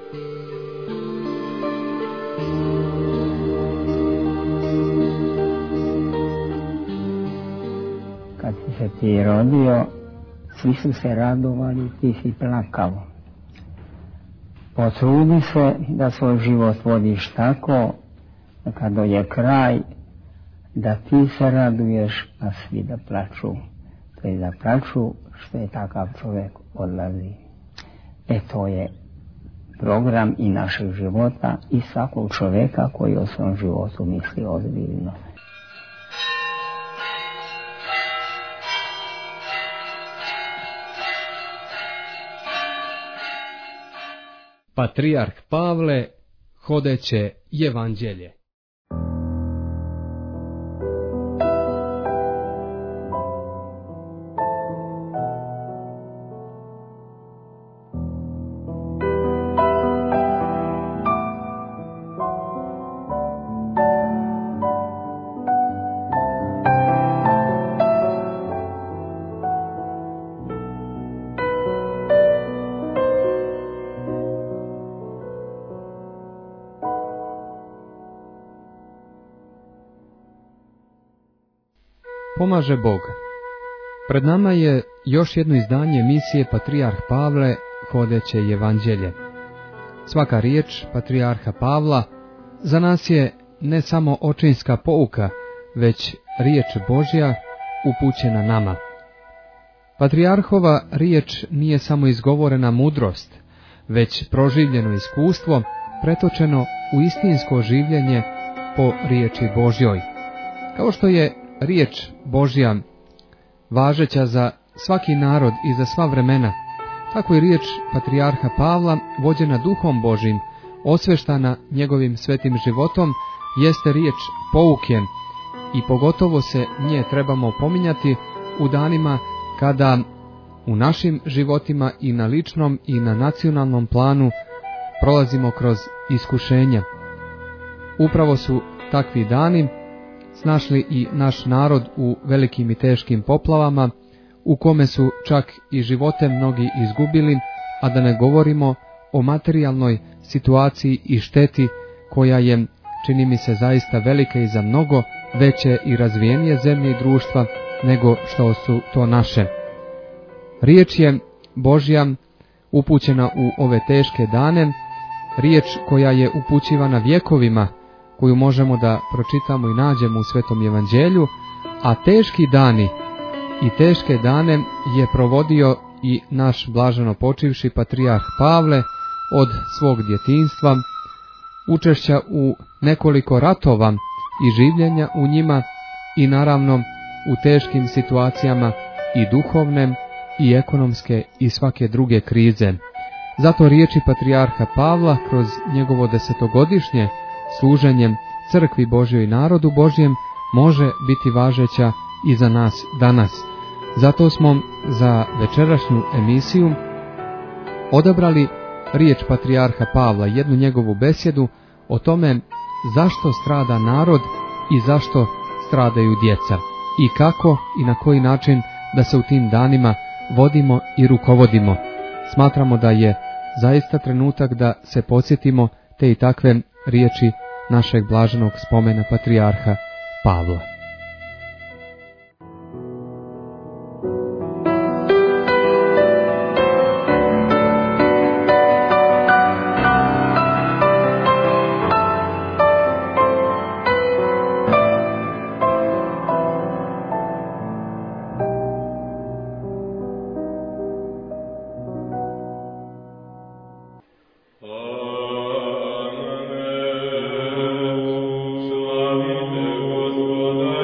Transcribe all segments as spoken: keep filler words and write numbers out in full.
Kad si se ti rodio, svi su se radovali, ti si plakao. Potrudi se da svoj život vodiš tako, da kad dođe kraj, da ti se raduješ, a svi da plaču. To je da plaču što je takav čovjek odlazi. E to je program i našeg života i svakog čovjeka koji o svom životu misli ozbiljno. Patrijarh Pavle, hodeće evanđelje. Pomaže Bog. Pred nama je još jedno izdanje emisije Patrijarh Pavle, hodeće evanđelje. Svaka riječ Patrijarha Pavla za nas je ne samo očinska pouka, već riječ Božja upućena nama. Patrijarhova riječ nije samo izgovorena mudrost, već proživljeno iskustvo, pretočeno u istinsko življenje po riječi Božjoj. Kao što je riječ Božja važeća za svaki narod i za sva vremena, tako je riječ Patrijarha Pavla, vođena Duhom Božjim, osveštana njegovim svetim životom, jeste riječ pouke i pogotovo se nje trebamo pominjati u danima kada u našim životima i na ličnom i na nacionalnom planu prolazimo kroz iskušenja. Upravo su takvi dani snašli i naš narod u velikim i teškim poplavama, u kome su čak i živote mnogi izgubili, a da ne govorimo o materijalnoj situaciji i šteti koja je, čini mi se, zaista velika i za mnogo veće i razvijenije zemlje i društva nego što su to naše. Riječ je Božja upućena u ove teške dane, riječ koja je upućivana vjekovima, koju možemo da pročitamo i nađemo u Svetom evanđelju, a teški dani i teške dane je provodio i naš blaženo počivši Patrijarh Pavle od svog djetinjstva, učešća u nekoliko ratova i življenja u njima i naravno u teškim situacijama i duhovne i ekonomske i svake druge krize. Zato riječi Patrijarha Pavla kroz njegovo desetogodišnje služenjem crkvi Božjoj i narodu Božjem može biti važeća i za nas danas. Zato smo za večerašnju emisiju odabrali riječ Patrijarha Pavla, jednu njegovu besjedu o tome zašto strada narod i zašto stradaju djeca i kako i na koji način da se u tim danima vodimo i rukovodimo. Smatramo da je zaista trenutak da se podsjetimo te i takve riječi našeg blaženog spomena Patrijarha Pavla. Slavite Gospoda.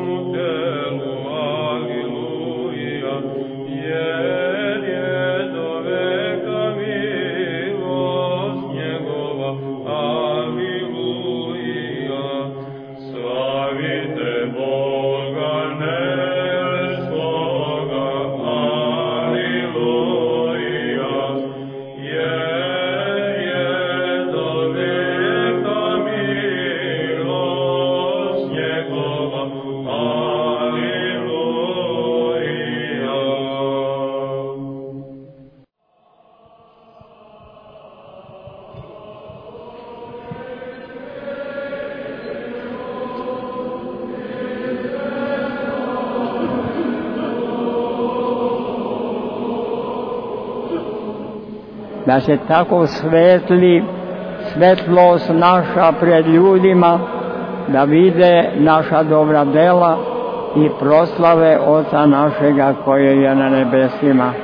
Da se tako svetli svetlost naša pred ljudima, da vide naša dobra dela i proslave Oca našega koji je na nebesima.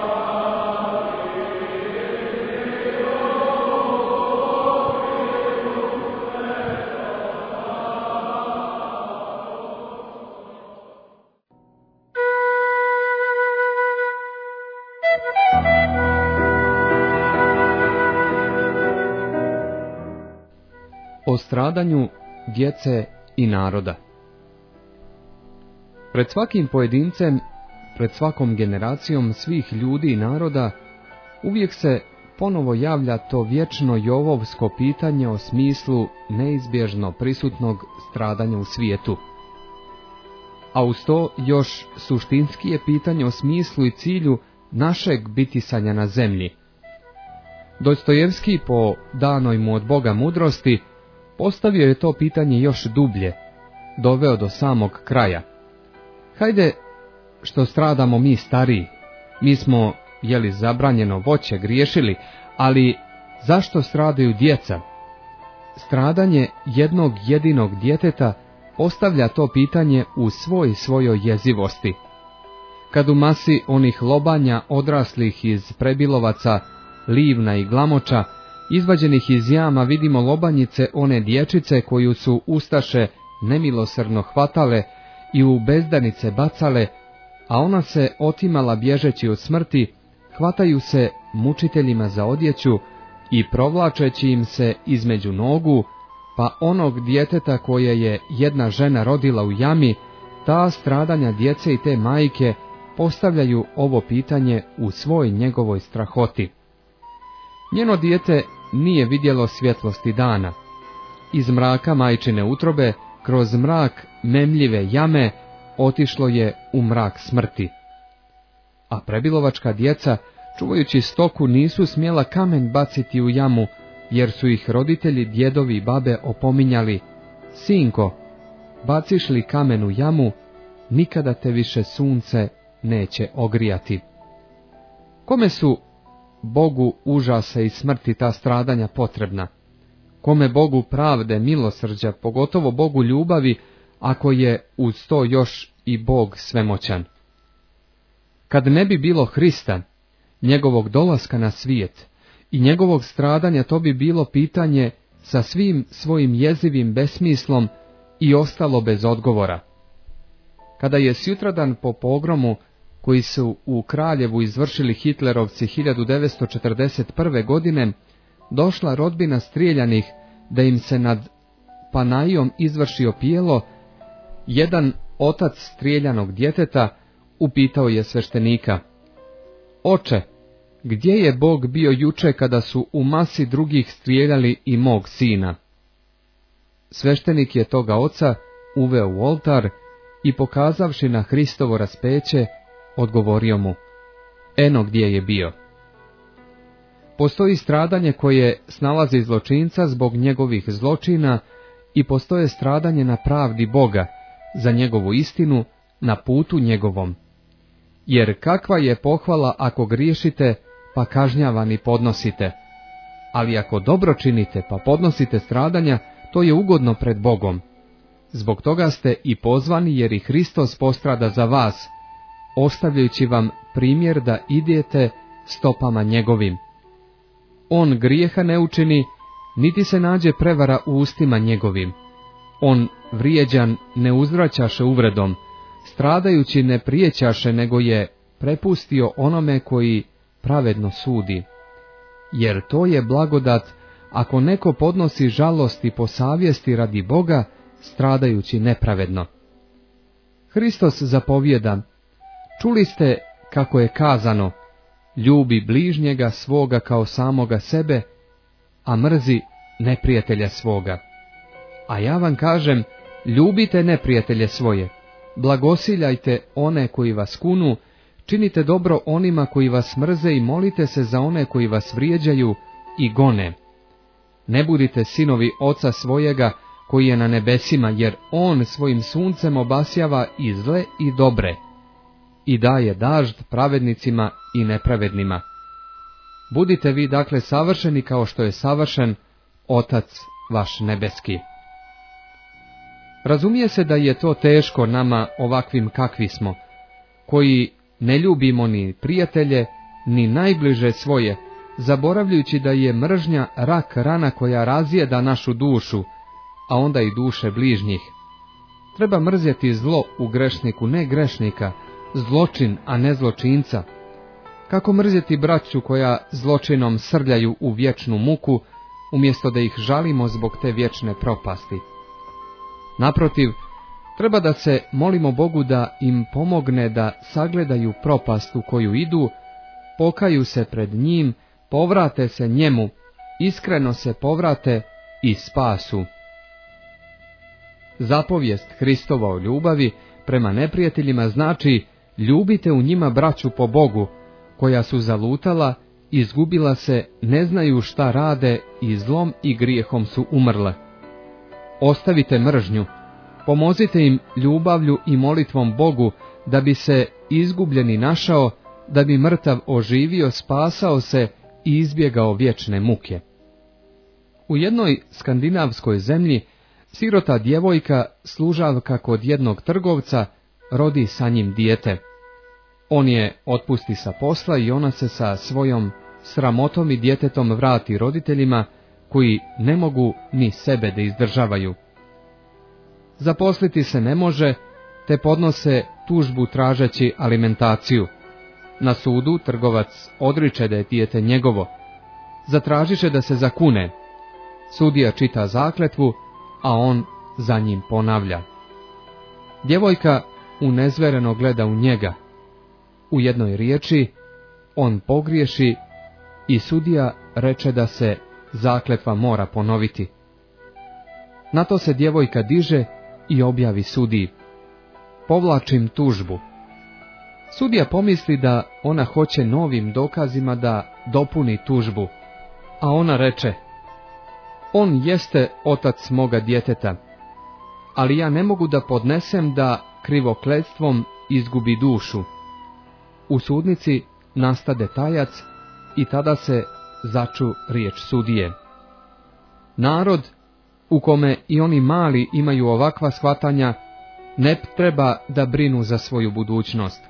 O stradanju djece i naroda. Pred svakim pojedincem, pred svakom generacijom svih ljudi i naroda, uvijek se ponovo javlja to vječno jovovsko pitanje o smislu neizbježno prisutnog stradanja u svijetu. A uz to još suštinski je pitanje o smislu i cilju našeg bitisanja na zemlji. Dostojevski, po danoj mu od Boga mudrosti, postavio je to pitanje još dublje, doveo do samog kraja. Hajde što stradamo mi stariji, mi smo, jeli zabranjeno voće, griješili, ali zašto stradaju djeca? Stradanje jednog jedinog djeteta postavlja to pitanje u svoj svojoj jezivosti. Kad u masi onih lobanja odraslih iz Prebilovaca, Livna i Glamoča, izvađenih iz jama, vidimo lobanjice one dječice koju su ustaše nemilosrdno hvatale i u bezdanice bacale, a ona se otimala bježeći od smrti, hvataju se mučiteljima za odjeću i provlačeći im se između nogu, pa onog djeteta koje je jedna žena rodila u jami, ta stradanja djece i te majke postavljaju ovo pitanje u svoj njegovoj strahoti. Njeno dijete nije vidjelo svjetlosti dana. Iz mraka majčine utrobe, kroz mrak memljive jame, otišlo je u mrak smrti. A prebilovačka djeca, čuvajući stoku, nisu smjela kamen baciti u jamu, jer su ih roditelji, djedovi i babe opominjali: sinko, baciš li kamen u jamu, nikada te više sunce neće ogrijati. Kome su Bogu užasa i smrti ta stradanja potrebna? Kome Bogu pravde, milosrđa, pogotovo Bogu ljubavi, ako je uz to još i Bog svemoćan? Kad ne bi bilo Hrista, njegovog dolaska na svijet i njegovog stradanja, to bi bilo pitanje sa svim svojim jezivim besmislom i ostalo bez odgovora. Kada je sutradan po pogromu koji su u Kraljevu izvršili Hitlerovci hiljadu devetsto četrdeset prve. godine, došla rodbina strijeljanih da im se nad Panajom izvrši opijelo, jedan otac strijeljanog djeteta upitao je sveštenika: oče, gdje je Bog bio juče kada su u masi drugih strijeljali i mog sina? Sveštenik je toga oca uveo u oltar i pokazavši na Hristovo raspeće, odgovorio mu: eno gdje je bio. Postoji stradanje koje snalazi zločinca zbog njegovih zločina i postoje stradanje na pravdi Boga, za njegovu istinu, na putu njegovom. Jer kakva je pohvala ako griješite, pa kažnjavani podnosite, ali ako dobro činite, pa podnosite stradanja, to je ugodno pred Bogom. Zbog toga ste i pozvani, jer i Hristos postrada za vas, ostavljajući vam primjer da idete stopama njegovim. On grijeha ne učini, niti se nađe prevara u ustima njegovim. On vrijeđan ne uzvraćaše uvredom, stradajući ne prijećaše, nego je prepustio onome koji pravedno sudi. Jer to je blagodat, ako neko podnosi žalosti po savjesti radi Boga, stradajući nepravedno. Hristos zapovijeda: čuli ste kako je kazano, ljubi bližnjega svoga kao samoga sebe, a mrzi neprijatelja svoga. A ja vam kažem, ljubite neprijatelje svoje, blagosiljajte one koji vas kunu, činite dobro onima koji vas mrze i molite se za one koji vas vrijeđaju i gone. Ne budite sinovi oca svojega koji je na nebesima, jer on svojim suncem obasjava i zle i dobre, i daje dažd pravednicima i nepravednima. Budite vi dakle savršeni kao što je savršen Otac vaš nebeski. Razumije se da je to teško nama ovakvim kakvi smo, koji ne ljubimo ni prijatelje, ni najbliže svoje, zaboravljajući da je mržnja rak rana koja razjeda našu dušu, a onda i duše bližnjih. Treba mrzjeti zlo u grešniku, ne grešnika, zločin, a ne zločinca. Kako mrzjeti braću koja zločinom srljaju u vječnu muku, umjesto da ih žalimo zbog te vječne propasti? Naprotiv, treba da se molimo Bogu da im pomogne da sagledaju propast u koju idu, pokaju se pred njim, povrate se njemu, iskreno se povrate i spasu. Zapovijest Hristova o ljubavi prema neprijateljima znači: ljubite u njima braću po Bogu, koja su zalutala, izgubila se, ne znaju šta rade i zlom i grijehom su umrle. Ostavite mržnju, pomozite im ljubavlju i molitvom Bogu, da bi se izgubljeni našao, da bi mrtav oživio, spasao se i izbjegao vječne muke. U jednoj skandinavskoj zemlji sirota djevojka, služavka kod jednog trgovca, rodi sa njim dijete. On je otpusti sa posla i ona se sa svojom sramotom i djetetom vrati roditeljima, koji ne mogu ni sebe da izdržavaju. Zaposliti se ne može, te podnose tužbu tražeći alimentaciju. Na sudu trgovac odriče da je dijete njegovo. Zatražiše da se zakune. Sudija čita zakletvu, a on za njim ponavlja. Djevojka unezvereno gleda u njega. U jednoj riječi on pogriješi i sudija reče da se zakletva mora ponoviti. Na to se djevojka diže i objavi sudiji: povlačim tužbu. Sudija pomisli da ona hoće novim dokazima da dopuni tužbu, a ona reče: on jeste otac moga djeteta, ali ja ne mogu da podnesem da krivokletstvom izgubi dušu. U sudnici nastade tajac i tada se začu riječ sudije. Narod, u kome i oni mali imaju ovakva shvatanja, ne treba da brinu za svoju budućnost.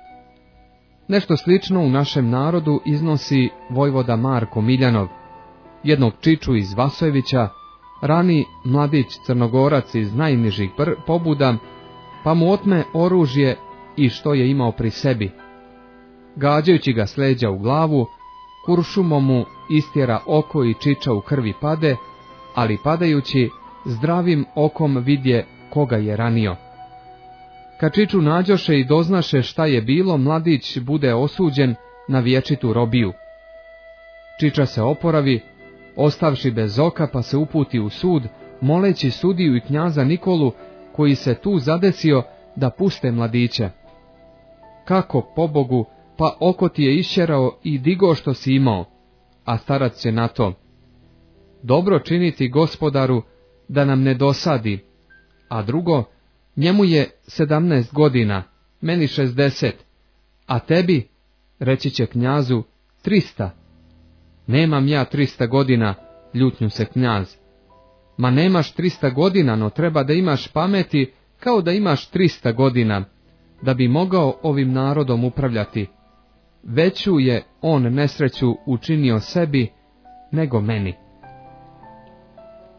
Nešto slično u našem narodu iznosi vojvoda Marko Miljanov, jednog čiču iz Vasojevića, rani mladić Crnogorac iz najnižih pobuda, pa mu otme oružje i što je imao pri sebi. Gađajući ga s leđa u glavu, kuršumom mu istjera oko i čiča u krvi pade, ali padajući zdravim okom vidje koga je ranio. Kad čiču nađoše i doznaše šta je bilo, mladić bude osuđen na vječitu robiju. Čiča se oporavi, ostavši bez oka, pa se uputi u sud, moleći sudiju i knjaza Nikolu, koji se tu zadesio, da puste mladića. Kako, pobogu, pa oko ti je išćerao i digo što si imao, a starac će na to: dobro činiti gospodaru, da nam ne dosadi, a drugo, njemu je sedamnaest godina, meni šezdeset, a tebi, reći će knjazu, trista. Nemam ja trista godina, ljutnju se knjaz. Ma nemaš trista godina, no treba da imaš pameti kao da imaš trista godina, da bi mogao ovim narodom upravljati. Veću je on nesreću učinio sebi nego meni.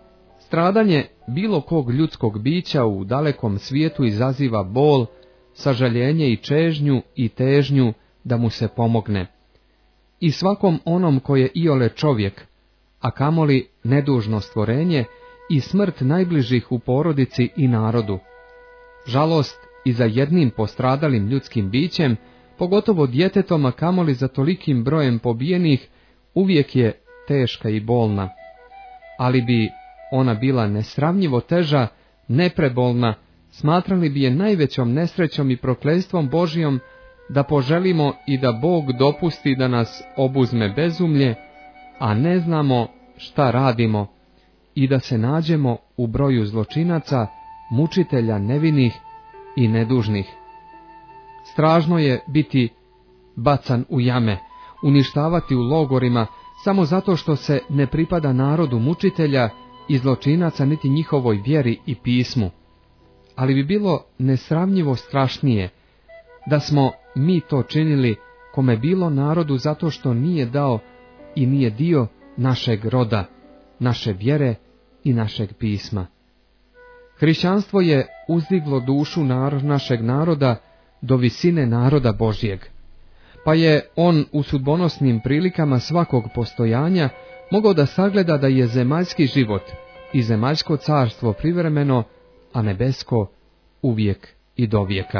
Stradanje bilo kog ljudskog bića u dalekom svijetu izaziva bol, sažaljenje i čežnju i težnju da mu se pomogne. I svakom onom ko je iole čovjek, a kamoli nedužno stvorenje, i smrt najbližih u porodici i narodu. Žalost i za jednim postradalim ljudskim bićem, pogotovo djetetom, a kamoli za tolikim brojem pobijenih, uvijek je teška i bolna. Ali bi ona bila nesravnjivo teža, neprebolna, smatrali bi je najvećom nesrećom i prokletstvom Božijom, da poželimo i da Bog dopusti da nas obuzme bezumlje, a ne znamo šta radimo, i da se nađemo u broju zločinaca, mučitelja nevinih i nedužnih. Strašno je biti bacan u jame, uništavati u logorima, samo zato što se ne pripada narodu mučitelja i zločinaca niti njihovoj vjeri i pismu. Ali bi bilo nesravnjivo strašnije da smo mi to činili kome bilo narodu zato što nije dao i nije dio našeg roda, naše vjere i našeg pisma. Hrišćanstvo je uzdiglo dušu nar- našeg naroda do visine naroda Božjeg, pa je on u sudbonosnim prilikama svakog postojanja mogao da sagleda da je zemaljski život i zemaljsko carstvo privremeno, a nebesko uvijek i dovijeka.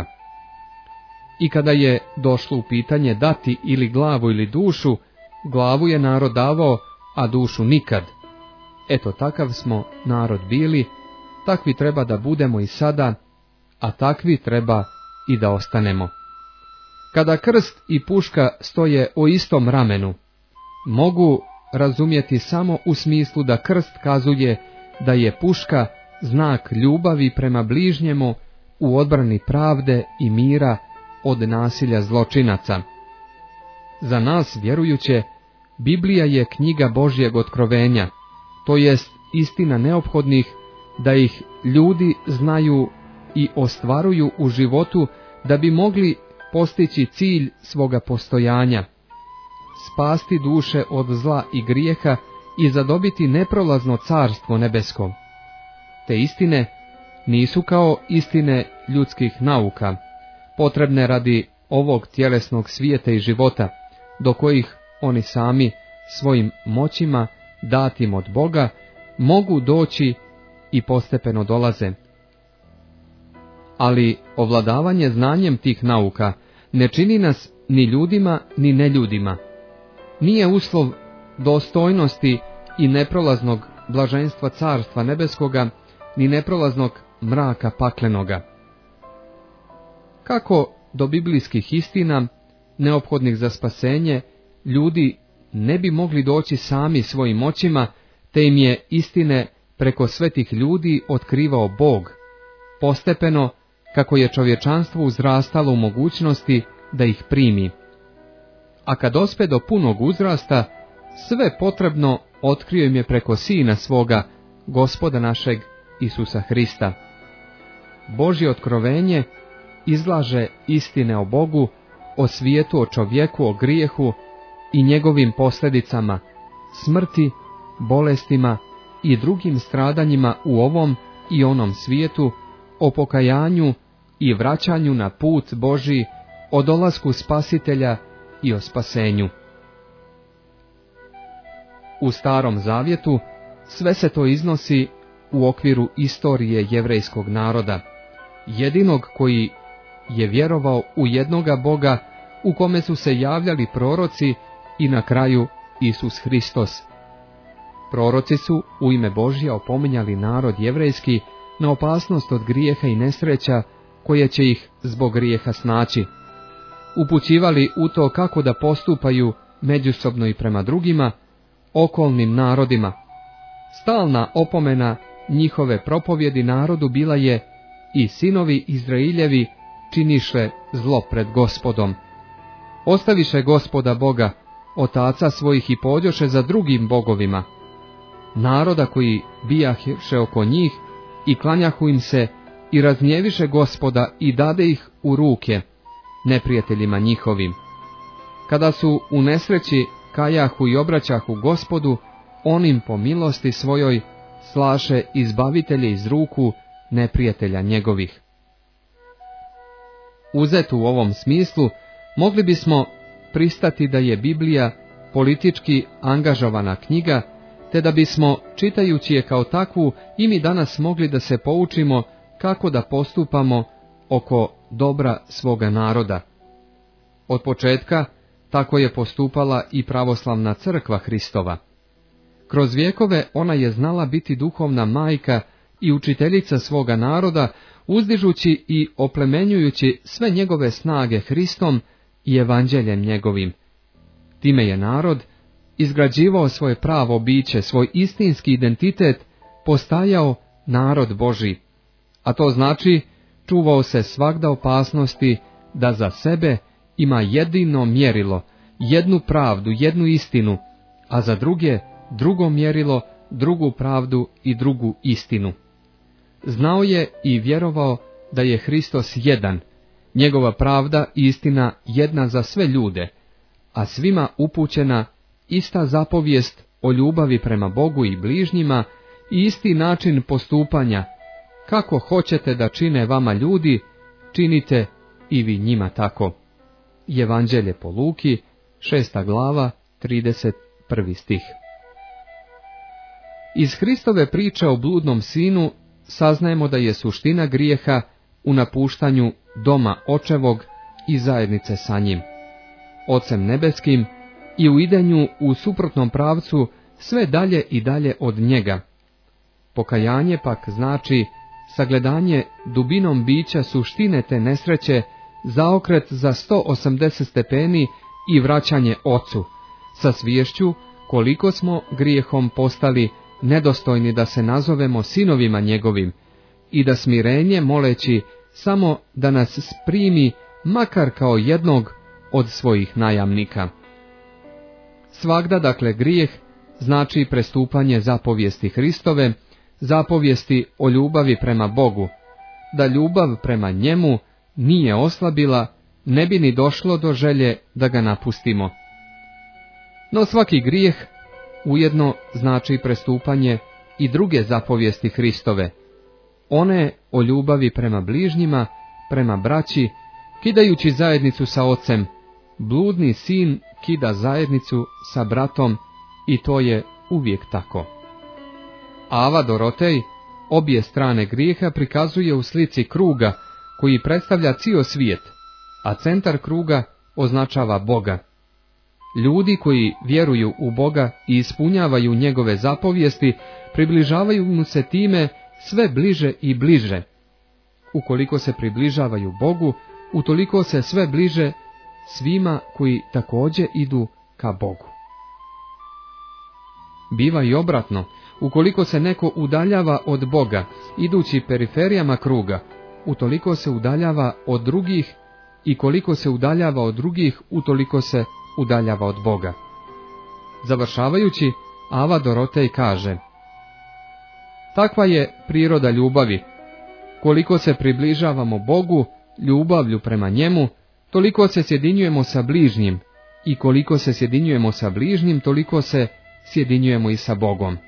I kada je došlo u pitanje dati ili glavu ili dušu, glavu je narod davao, a dušu nikad. Eto, takav smo narod bili, takvi treba da budemo i sada, a takvi treba i da ostanemo. Kada krst i puška stoje o istom ramenu, mogu razumjeti samo u smislu da krst kazuje da je puška znak ljubavi prema bližnjemu u odbrani pravde i mira od nasilja zločinaca. Za nas vjerujuće, Biblija je knjiga Božjeg otkrovenja, to jest istina neophodnih da ih ljudi znaju i ostvaruju u životu da bi mogli postići cilj svoga postojanja, spasti duše od zla i grijeha i zadobiti neprolazno carstvo nebesko. Te istine nisu kao istine ljudskih nauka, potrebne radi ovog tjelesnog svijeta i života, do kojih oni sami svojim moćima datim od Boga mogu doći i postepeno dolaze. Ali ovladavanje znanjem tih nauka ne čini nas ni ljudima ni neljudima. Nije uslov dostojnosti i neprolaznog blaženstva carstva nebeskoga, ni neprolaznog mraka paklenoga. Kako do biblijskih istina, neophodnih za spasenje, ljudi ne bi mogli doći sami svojim moćima, te im je istine preko svetih ljudi otkrivao Bog, postepeno kako je čovječanstvo uzrastalo u mogućnosti da ih primi. A kad dospe do punog uzrasta, sve potrebno otkrio im je preko Sina svoga, Gospoda našeg Isusa Hrista. Božje otkrovenje izlaže istine o Bogu, o svijetu, o čovjeku, o grijehu i njegovim posljedicama, smrti, bolestima i drugim stradanjima u ovom i onom svijetu, o pokajanju i vraćanju na put Božji, o dolasku Spasitelja i o spasenju. U Starom Zavjetu sve se to iznosi u okviru istorije jevrejskog naroda, jedinog koji je vjerovao u jednoga Boga, u kome su se javljali proroci i na kraju Isus Hristos. Proroci su u ime Božja opominjali narod jevrejski na opasnost od grijeha i nesreća koje će ih zbog grijeha snaći. Upućivali u to kako da postupaju međusobno i prema drugima, okolnim narodima. Stalna opomena njihove propovjedi narodu bila je: i sinovi Izrailjevi činiše zlo pred Gospodom. Ostaviše Gospoda Boga, otaca svojih, i pođoše za drugim bogovima. Naroda koji bijaše oko njih i klanjahu im se, i raznjeviše Gospoda i dade ih u ruke neprijateljima njihovim. Kada su u nesreći kajahu i obraćahu Gospodu, on im po milosti svojoj slaše izbavitelje iz ruku neprijatelja njegovih. Uzet u ovom smislu, mogli bismo pristati da je Biblija politički angažovana knjiga, te da bismo, čitajući je kao takvu, i mi danas mogli da se poučimo kako da postupamo oko dobra svoga naroda. Od početka tako je postupala i pravoslavna crkva Hristova. Kroz vjekove ona je znala biti duhovna majka i učiteljica svoga naroda, uzdižući i oplemenjujući sve njegove snage Hristom i evanđeljem njegovim. Time je narod izgrađivao svoje pravo biće, svoj istinski identitet, postajao narod Božji, a to znači čuvao se svagda opasnosti da za sebe ima jedino mjerilo, jednu pravdu, jednu istinu, a za druge drugo mjerilo, drugu pravdu i drugu istinu. Znao je i vjerovao da je Hristos jedan, njegova pravda i istina jedna za sve ljude, a svima upućena ista zapovijest o ljubavi prema Bogu i bližnjima i isti način postupanja. Kako hoćete da čine vama ljudi, činite i vi njima tako. Evanđelje po Luki, šesta glava, trideset prvi stih. Iz Hristove priče o bludnom sinu saznajemo da je suština grijeha u napuštanju doma očevog i zajednice sa njim, Ocem nebeskim, i u idenju u suprotnom pravcu sve dalje i dalje od njega. Pokajanje pak znači sagledanje dubinom bića suštine te nesreće, zaokret za sto osamdeset stepeni i vraćanje Ocu, sa sviješću koliko smo grijehom postali nedostojni da se nazovemo sinovima njegovim, i da smirenje moleći samo da nas primi makar kao jednog od svojih najamnika. Svagda dakle grijeh znači prestupanje zapovijesti Hristove, zapovijesti o ljubavi prema Bogu. Da ljubav prema njemu nije oslabila, ne bi ni došlo do želje da ga napustimo. No svaki grijeh ujedno znači prestupanje i druge zapovijesti Hristove, one o ljubavi prema bližnjima, prema braći, kidajući zajednicu sa ocem. Bludni sin kida zajednicu sa bratom i to je uvijek tako. Ava Dorotej obje strane grijeha prikazuje u slici kruga koji predstavlja cijel svijet, a centar kruga označava Boga. Ljudi koji vjeruju u Boga i ispunjavaju njegove zapovijesti, približavaju mu se time sve bliže i bliže. Ukoliko se približavaju Bogu, utoliko se sve bliže svima koji također idu ka Bogu. Biva i obratno, ukoliko se neko udaljava od Boga, idući periferijama kruga, utoliko se udaljava od drugih, i koliko se udaljava od drugih, utoliko se udaljava od Boga. Završavajući, Ava Dorotej kaže: takva je priroda ljubavi. Koliko se približavamo Bogu, ljubavlju prema njemu, toliko se sjedinjujemo sa bližnjim, i koliko se sjedinjujemo sa bližnjim, toliko se sjedinjujemo i sa Bogom.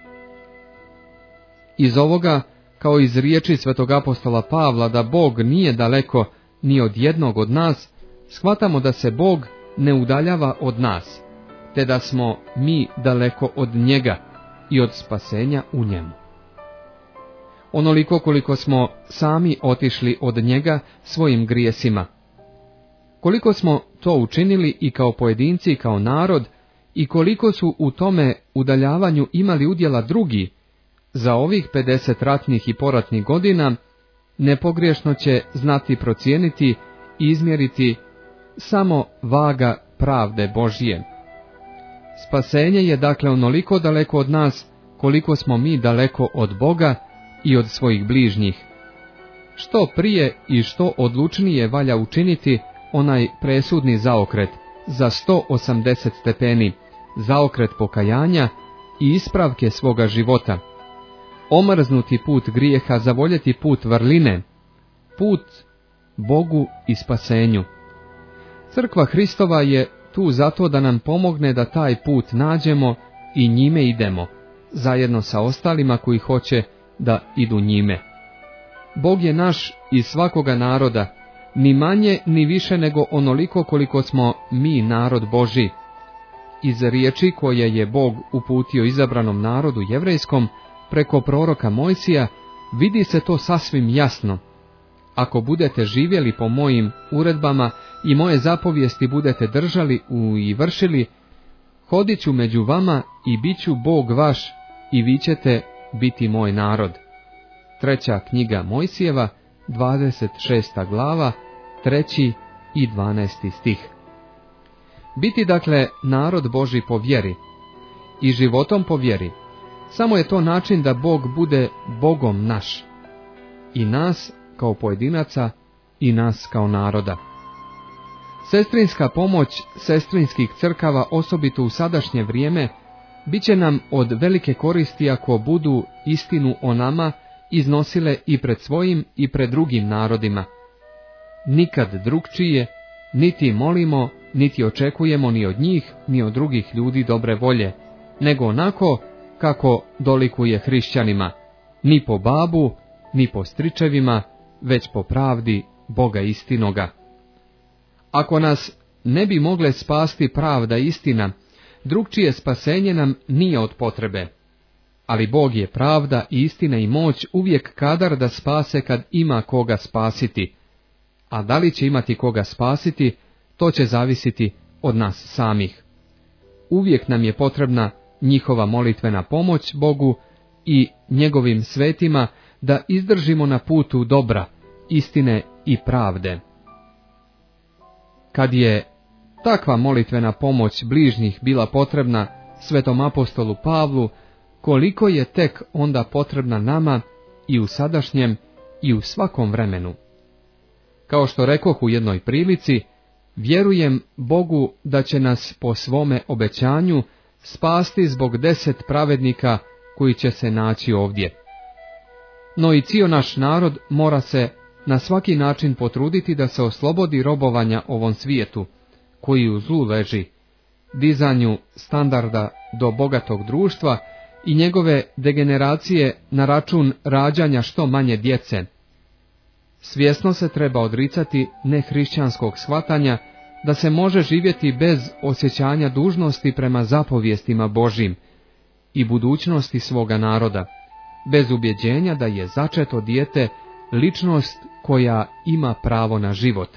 Iz ovoga, kao iz riječi svetog apostola Pavla da Bog nije daleko ni od jednog od nas, shvatamo da se Bog ne udaljava od nas, te da smo mi daleko od njega i od spasenja u njemu. Onoliko koliko smo sami otišli od njega svojim grijesima, koliko smo to učinili i kao pojedinci i kao narod, i koliko su u tome udaljavanju imali udjela drugi, za ovih pedeset ratnih i poratnih godina nepogriješno će znati procijeniti i izmjeriti samo vaga pravde Božije. Spasenje je dakle onoliko daleko od nas, koliko smo mi daleko od Boga i od svojih bližnjih. Što prije i što odlučnije valja učiniti onaj presudni zaokret za sto osamdeset stepeni, zaokret pokajanja i ispravke svoga života. Omrznuti put grijeha, zavoljeti put vrline, put Bogu i spasenju. Crkva Hristova je tu zato da nam pomogne da taj put nađemo i njime idemo, zajedno sa ostalima koji hoće da idu njime. Bog je naš iz svakoga naroda, ni manje ni više nego onoliko koliko smo mi narod Božji. Iz riječi koje je Bog uputio izabranom narodu jevrejskom preko proroka Mojsija, vidi se to sasvim jasno. Ako budete živjeli po mojim uredbama i moje zapovijesti budete držali u i vršili, hodit ću među vama i bit ću Bog vaš i vi ćete biti moj narod. Treća knjiga Mojsijeva, dvadeset šesta glava, treći i dvanaesti stih. Biti dakle narod Božji po vjeri i životom po vjeri, samo je to način da Bog bude Bogom naš, i nas kao pojedinaca i nas kao naroda. Sestrinska pomoć sestrinskih crkava, osobito u sadašnje vrijeme, bit će nam od velike koristi ako budu istinu o nama iznosile i pred svojim i pred drugim narodima. Nikad drugčije, niti molimo, niti očekujemo ni od njih, ni od drugih ljudi dobre volje, nego onako kako dolikuje hrišćanima, ni po babu, ni po stričevima, već po pravdi Boga istinoga. Ako nas ne bi mogle spasti pravda i istina, drugčije spasenje nam nije od potrebe. Ali Bog je pravda i istina i moć uvijek kadar da spase kad ima koga spasiti. A da li će imati koga spasiti, to će zavisiti od nas samih. Uvijek nam je potrebna njihova molitvena pomoć Bogu i njegovim svetima da izdržimo na putu dobra, istine i pravde. Kad je takva molitvena pomoć bližnjih bila potrebna svetom apostolu Pavlu, koliko je tek onda potrebna nama i u sadašnjem i u svakom vremenu. Kao što rekoh u jednoj prilici, vjerujem Bogu da će nas po svome obećanju spasti zbog deset pravednika koji će se naći ovdje. No i cijel naš narod mora se na svaki način potruditi da se oslobodi robovanja ovom svijetu, koji u zlu leži, dizanju standarda do bogatog društva i njegove degeneracije na račun rađanja što manje djece. Svjesno se treba odricati nehrišćanskog shvatanja da se može živjeti bez osjećanja dužnosti prema zapovijestima Božjim i budućnosti svoga naroda, bez ubjeđenja da je začeto dijete ličnost koja ima pravo na život.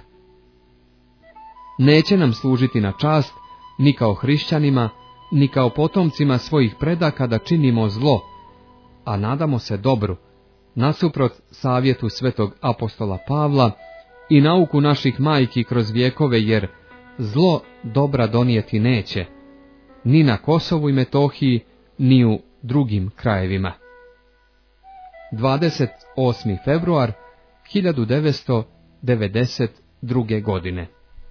Neće nam služiti na čast ni kao hrišćanima, ni kao potomcima svojih predaka da činimo zlo, a nadamo se dobru, nasuprot savjetu svetog apostola Pavla i nauku naših majki kroz vjekove, jer zlo dobra donijeti neće, ni na Kosovu i Metohiji, ni u drugim krajevima. dvadeset osmi februar hiljadu devetsto devedeset druge godine.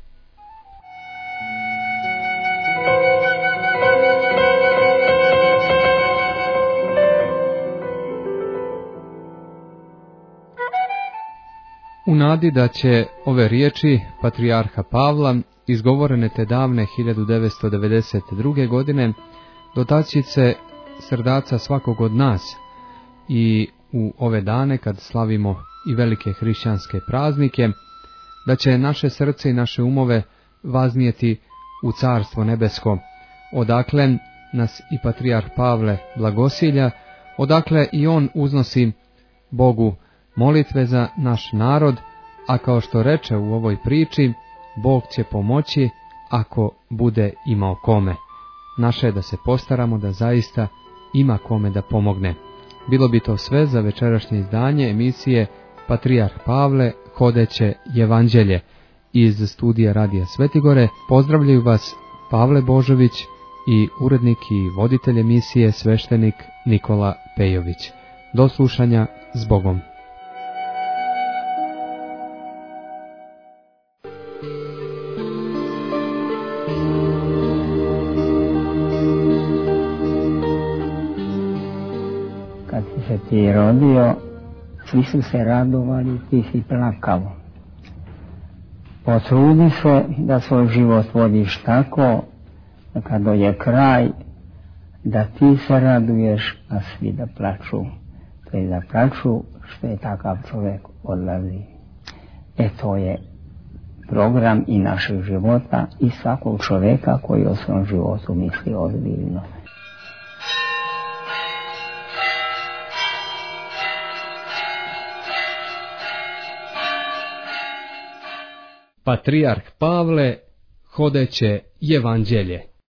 U nadi da će ove riječi patrijarha Pavla, izgovorene te davne hiljadu devetsto devedeset druge godine, dotaći se srdaca svakog od nas i u ove dane kad slavimo i velike hrišćanske praznike, da će naše srce i naše umove vaznijeti u Carstvo nebesko, odakle nas i patrijarh Pavle blagosilja, odakle i on uznosi Bogu molitve za naš narod, a kao što reče u ovoj priči, Bog će pomoći ako bude imao kome. Naše je da se postaramo da zaista ima kome da pomogne. Bilo bi to sve za večerašnje izdanje emisije Patrijarh Pavle, hodeće evanđelje. Iz studija Radija Svetigore pozdravljaju vas Pavle Božović i urednik i voditelj emisije sveštenik Nikola Pejović. Do slušanja, s Bogom. Kad si se ti rodio, svi su se radovali, ti si plakao. Potrudi se da svoj život vodiš tako, da kad dođe kraj, da ti se raduješ, a svi da plaču. To je da plaču što je takav čovjek odlazi. E to je program i našeg života i svakog čovjeka koji o svom životu misli ozbiljno. Patrijarh Pavle, hodeće evanđelje.